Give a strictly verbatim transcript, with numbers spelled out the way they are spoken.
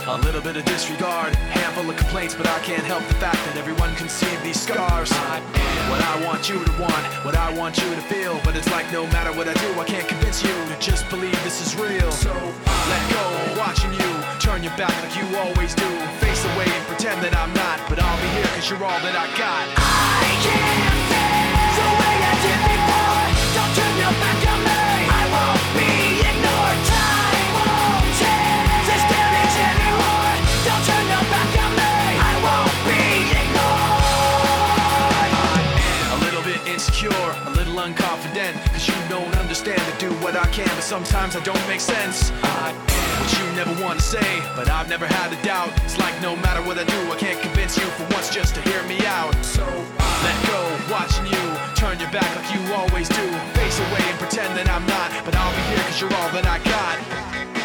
A little bit of disregard, handful of complaints, but I can't help the fact that everyone can see these scars. I am what I want you to want, what I want you to feel, but it's like no matter what I do, I can't convince you to just believe this is real. So let go, watching you turn your back like you always do. Face away and pretend that I'm not, but I'll be here cause you're all that I got. I can't feel the way I did before. Don't turn your back on me. I won't be ignored. Time won't change this damage anymore. Don't turn your back on me. I won't be ignored. A little bit insecure, a little unconfident, cause you don't understand to do what I can, but sometimes I don't make sense. I am what you never want to say, but I've never had a doubt. It's like no matter what I do, I can't convince you for once just to hear me out. So let go, watching you turn your back like you always do. Face away and pretend that I'm not, but I'll be here cause you're all that I got.